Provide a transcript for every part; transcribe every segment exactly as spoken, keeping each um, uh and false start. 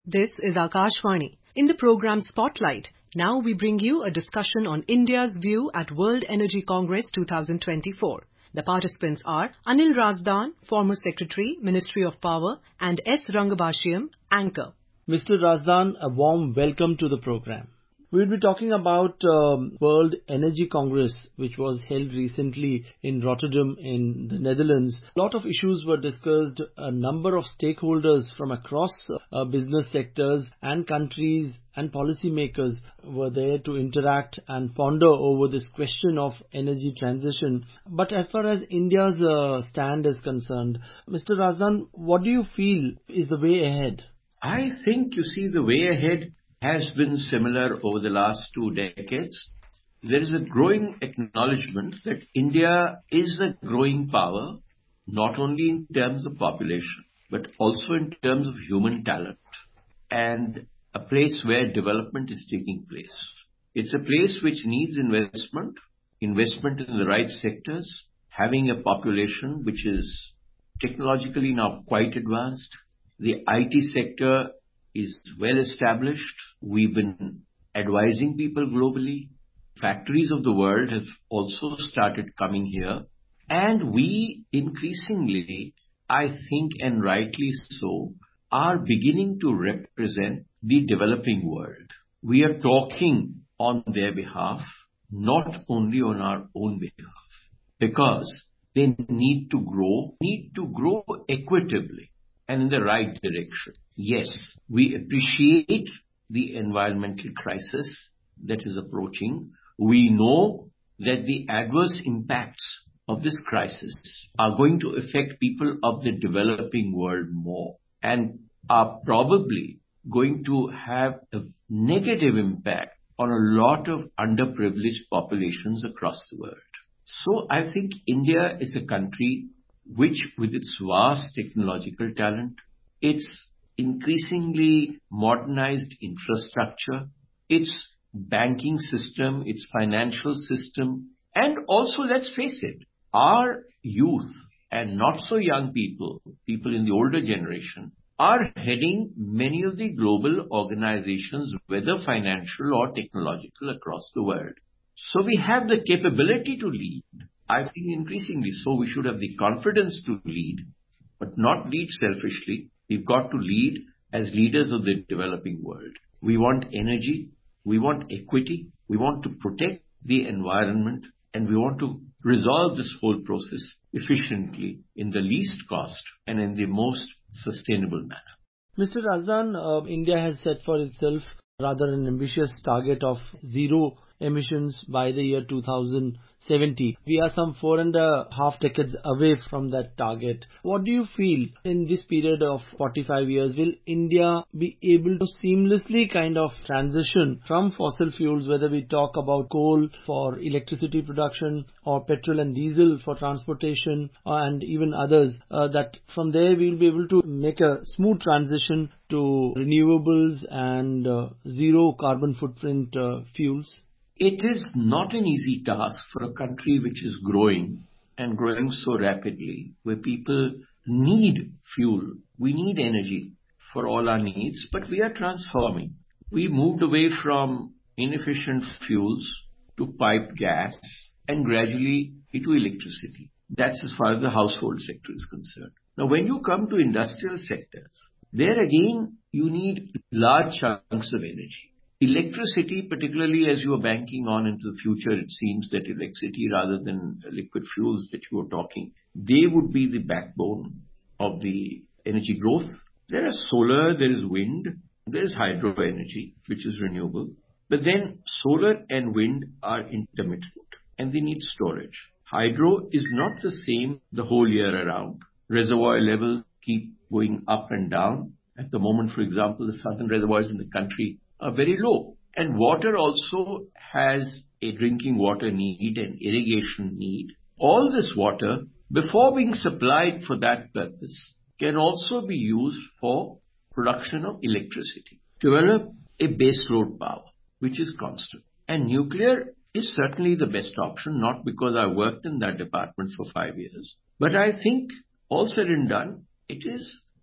This is Akashvani. In the program Spotlight, now we bring you a discussion on India's view at World Energy Congress twenty twenty-four. The participants are Anil Razdan, former Secretary, Ministry of Power, and S. Rangabashiyam, anchor. Mister Razdan, a warm welcome to the program. We will be talking about um, World Energy Congress, which was held recently in Rotterdam in the Netherlands. A lot of issues were discussed. A number of stakeholders from across uh, business sectors and countries and policymakers were there to interact and ponder over this question of energy transition. But as far as India's uh, stand is concerned, Mister Razdan, what do you feel is the way ahead? I think, you see, the way ahead has been similar over the last two decades. There is a growing acknowledgement that India is a growing power, not only in terms of population, but also in terms of human talent, and a place where development is taking place. It's a place which needs investment, investment in the right sectors, having a population which is technologically now quite advanced. The I T sector is well established. We've been advising people globally. Factories of the world have also started coming here. And we increasingly, I think, and rightly so, are beginning to represent the developing world. We are talking on their behalf, not only on our own behalf, because they need to grow, need to grow equitably and in the right direction. Yes, we appreciate the environmental crisis that is approaching. We know that the adverse impacts of this crisis are going to affect people of the developing world more and are probably going to have a negative impact on a lot of underprivileged populations across the world. So I think India is a country which, with its vast technological talent, its increasingly modernized infrastructure, its banking system, its financial system, and also, let's face it, our youth and not so young people, people in the older generation, are heading many of the global organizations, whether financial or technological, across the world. So we have the capability to lead. I think increasingly so we should have the confidence to lead, but not lead selfishly. We've got to lead as leaders of the developing world. We want energy, we want equity, we want to protect the environment, and we want to resolve this whole process efficiently in the least cost and in the most sustainable manner. Mister Razdan, uh, India has set for itself rather an ambitious target of zero emissions by the year two thousand seventy. We are some four and a half decades away from that target. What do you feel in this period of forty-five years? Will India be able to seamlessly kind of transition from fossil fuels, whether we talk about coal for electricity production or petrol and diesel for transportation and even others, uh, that from there we will be able to make a smooth transition to renewables and uh, zero carbon footprint uh, fuels? It is not an easy task for a country which is growing and growing so rapidly, where people need fuel. We need energy for all our needs, but we are transforming. We moved away from inefficient fuels to piped gas and gradually into electricity. That's as far as the household sector is concerned. Now, when you come to industrial sectors, there again, you need large chunks of energy. Electricity, particularly as you are banking on into the future, it seems that electricity rather than liquid fuels that you are talking, they would be the backbone of the energy growth. There is solar, there is wind, there is hydro energy, which is renewable. But then solar and wind are intermittent and they need storage. Hydro is not the same the whole year around. Reservoir levels keep going up and down. At the moment, for example, the southern reservoirs in the country are very low. And water also has a drinking water need and irrigation need. All this water, before being supplied for that purpose, can also be used for production of electricity. Develop a base load power, which is constant. And nuclear is certainly the best option, not because I worked in that department for five years. But I think, all said and done, it is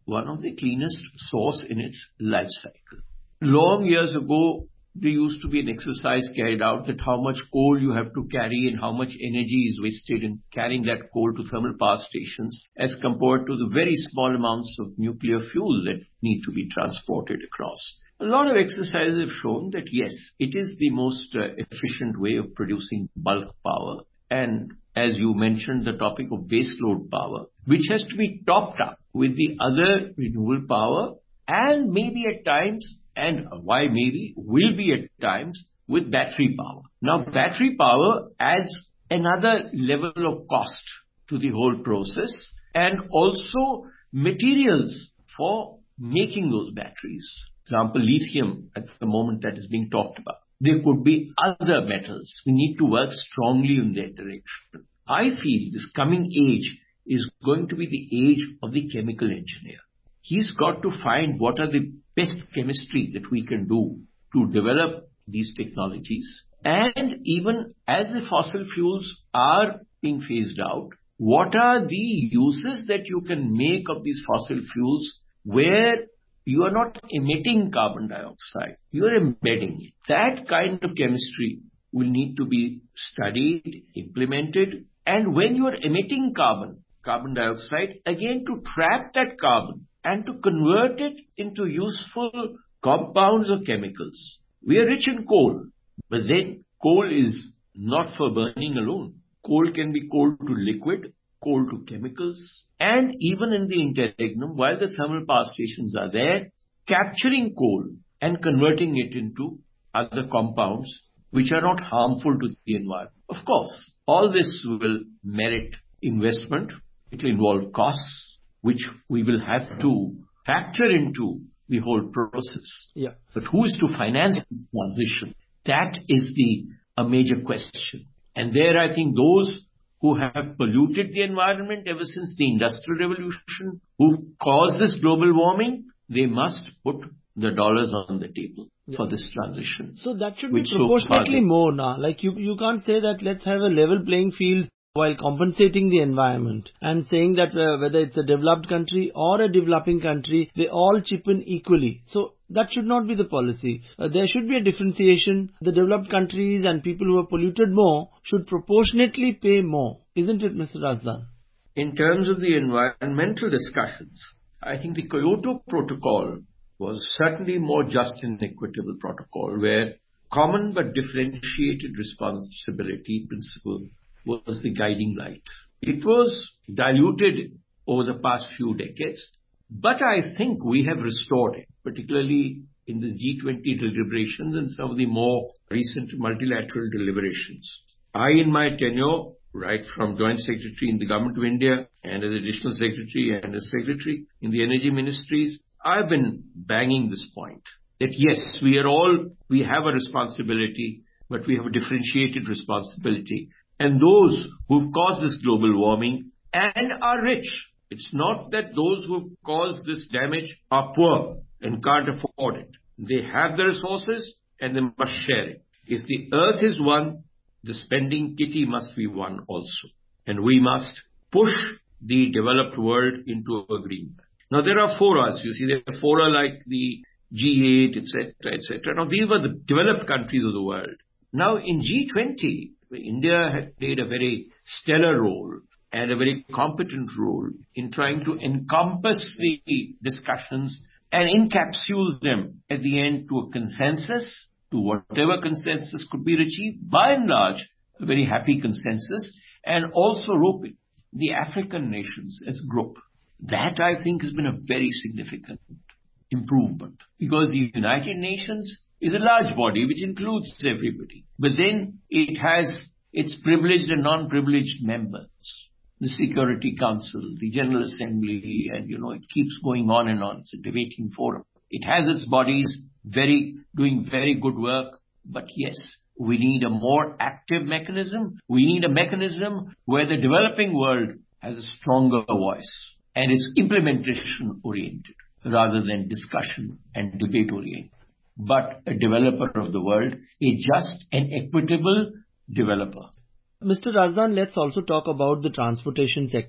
one of the cleanest source in its life cycle. Long years ago, there used to be an exercise carried out that how much coal you have to carry and how much energy is wasted in carrying that coal to thermal power stations as compared to the very small amounts of nuclear fuel that need to be transported across. A lot of exercises have shown that yes, it is the most uh, efficient way of producing bulk power. And as you mentioned, the topic of baseload power, which has to be topped up with the other renewable power and maybe at times, and why maybe, will be at times with battery power. Now, battery power adds another level of cost to the whole process and also materials for making those batteries. For example, lithium at the moment that is being talked about. There could be other metals. We need to work strongly in that direction. I feel this coming age is going to be the age of the chemical engineer. He's got to find what are the best chemistry that we can do to develop these technologies. And even as the fossil fuels are being phased out, what are the uses that you can make of these fossil fuels where you are not emitting carbon dioxide, you are embedding it. That kind of chemistry will need to be studied, implemented, and when you are emitting carbon, carbon dioxide, again to trap that carbon and to convert it into useful compounds or chemicals. We are rich in coal, but then coal is not for burning alone. Coal can be coal to liquid, coal to chemicals, and even in the interregnum, while the thermal power stations are there, capturing coal and converting it into other compounds which are not harmful to the environment. Of course, all this will merit investment. It will involve costs, which we will have to factor into the whole process. Yeah. But who is to finance this transition? That is the a major question. And there I think those who have polluted the environment ever since the Industrial Revolution, who've caused this global warming, they must put the dollars on the table yeah. for this transition. So that should be proportionately so more now. Like you, you can't say that let's have a level playing field while compensating the environment and saying that uh, whether it's a developed country or a developing country, they all chip in equally. So that should not be the policy. Uh, there should be a differentiation. The developed countries and people who have polluted more should proportionately pay more. Isn't it, Mister Razdan? In terms of the environmental discussions, I think the Kyoto Protocol was certainly more just and equitable protocol where common but differentiated responsibility principle was the guiding light. It was diluted over the past few decades, but I think we have restored it, particularly in the G twenty deliberations and some of the more recent multilateral deliberations. I, in my tenure, right from Joint Secretary in the Government of India and as Additional Secretary and as Secretary in the Energy Ministries, I've been banging this point that yes, we are all, we have a responsibility, but we have a differentiated responsibility. And those who've caused this global warming and are rich, it's not that those who've caused this damage are poor and can't afford it. They have the resources and they must share it. If the earth is one, the spending kitty must be one also. And we must push the developed world into a green belt. Now there are forums, you see, there are fora like the G eight, et cetera, et cetera. Now these were the developed countries of the world. Now in G twenty, India had played a very stellar role and a very competent role in trying to encompass the discussions and encapsulate them at the end to a consensus, to whatever consensus could be achieved, by and large, a very happy consensus, and also rope in the African nations as a group. That, I think, has been a very significant improvement because the United Nations is a large body which includes everybody. But then it has its privileged and non-privileged members, the Security Council, the General Assembly, and, you know, it keeps going on and on. It's a debating forum. It has its bodies very, doing very good work. But yes, we need a more active mechanism. We need a mechanism where the developing world has a stronger voice and is implementation oriented rather than discussion and debate oriented. But a developer of the world, a just and equitable developer. Mister Razdan, let's also talk about the transportation sector.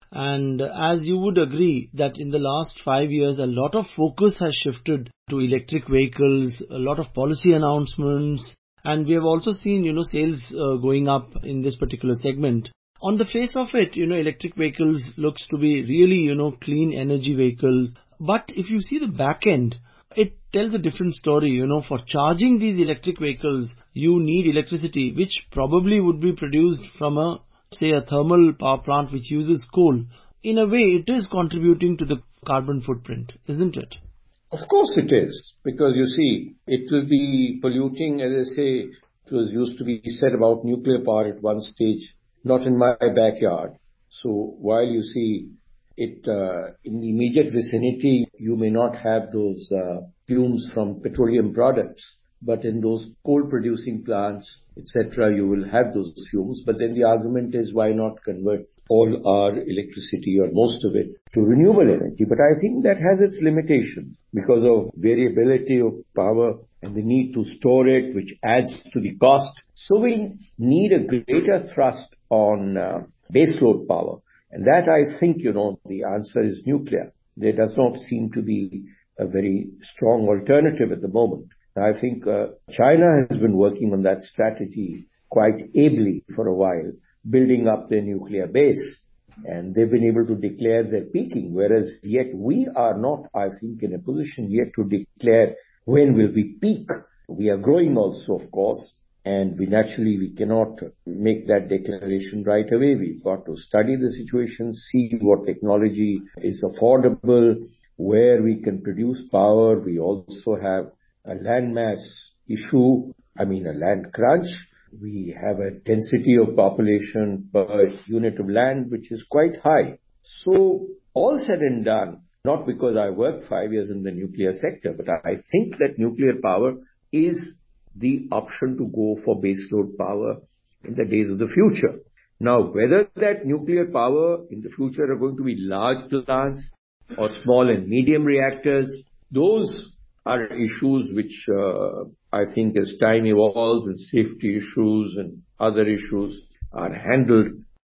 And as you would agree that in the last five years, a lot of focus has shifted to electric vehicles, a lot of policy announcements, and we have also seen, you know, sales uh, going up in this particular segment. On the face of it, you know, electric vehicles looks to be really, you know, clean energy vehicles. But if you see the back end, it tells a different story. You know, for charging these electric vehicles, you need electricity, which probably would be produced from a, say, a thermal power plant which uses coal. In a way, it is contributing to the carbon footprint, isn't it? Of course it is, because you see, it will be polluting, as I say, it was used to be said about nuclear power at one stage, not in my backyard. So while you see it uh, in the immediate vicinity, you may not have those uh, fumes from petroleum products, but in those coal-producing plants, et cetera, you will have those fumes. But then the argument is, why not convert all our electricity or most of it to renewable energy? But I think that has its limitations because of variability of power and the need to store it, which adds to the cost. So we need a greater thrust on uh, baseload power. And that, I think, you know, the answer is nuclear. There does not seem to be a very strong alternative at the moment. I think uh, China has been working on that strategy quite ably for a while, building up their nuclear base. And they've been able to declare their peaking, whereas yet we are not, I think, in a position yet to declare when will we peak. We are growing also, of course, and we naturally, we cannot make that declaration right away. We've got to study the situation, see what technology is affordable, where we can produce power. We also have a landmass issue, I mean a land crunch. We have a density of population per unit of land which is quite high. So all said and done, not because I worked five years in the nuclear sector, but I think that nuclear power is the option to go for baseload power in the days of the future. Now, whether that nuclear power in the future are going to be large plants or small and medium reactors, those are issues which uh, I think as time evolves and safety issues and other issues are handled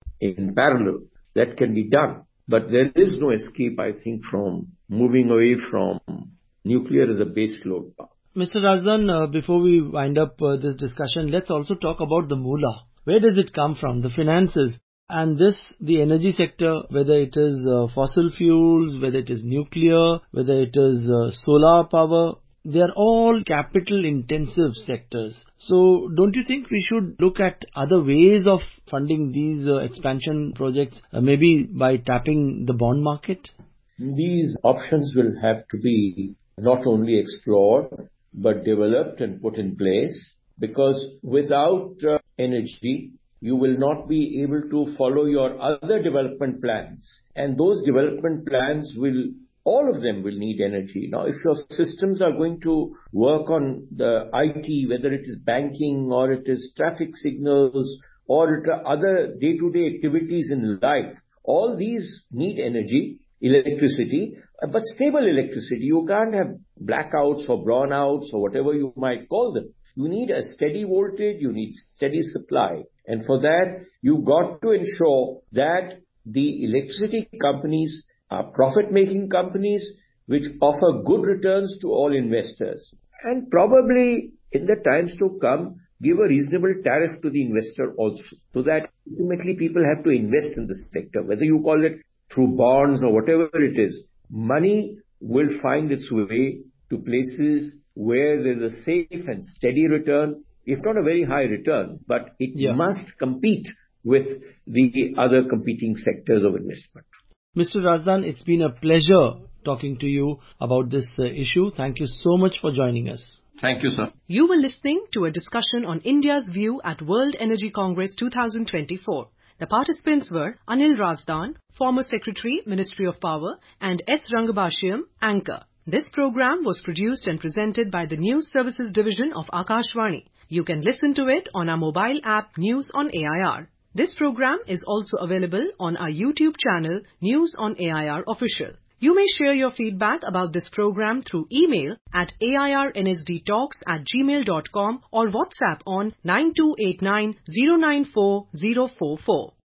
in parallel. That can be done. But there is no escape, I think, from moving away from nuclear as a baseload power. Mister Razdan, uh, before we wind up uh, this discussion, let's also talk about the moolah. Where does it come from? The finances. And this, the energy sector, whether it is uh, fossil fuels, whether it is nuclear, whether it is uh, solar power, they are all capital intensive sectors. So don't you think we should look at other ways of funding these uh, expansion projects, uh, maybe by tapping the bond market? These options will have to be not only explored, but developed and put in place, because without uh, energy, you will not be able to follow your other development plans. And those development plans will, all of them will need energy. Now, if your systems are going to work on the I T, whether it is banking or it is traffic signals or it are other day-to-day activities in life, all these need energy, electricity, but stable electricity. You can't have blackouts or brownouts or whatever you might call them. You need a steady voltage, you need steady supply. And for that, you've got to ensure that the electricity companies are profit-making companies which offer good returns to all investors. And probably in the times to come, give a reasonable tariff to the investor also, so that ultimately people have to invest in the sector, whether you call it through bonds or whatever it is. Money will find its way to places where there's a safe and steady return, if not a very high return, but it yeah. must compete with the other competing sectors of investment. Mister Razdan, it's been a pleasure talking to you about this uh, issue. Thank you so much for joining us. Thank you, sir. You were listening to a discussion on India's view at World Energy Congress twenty twenty-four. The participants were Anil Razdan, former Secretary, Ministry of Power, and S. Rangabashiam, anchor. This program was produced and presented by the News Services Division of Akashvani. You can listen to it on our mobile app News on A I R. This program is also available on our YouTube channel News on A I R Official. You may share your feedback about this program through email at airnsdtalks at gmail dot com or WhatsApp on nine two eight nine zero nine four zero four four.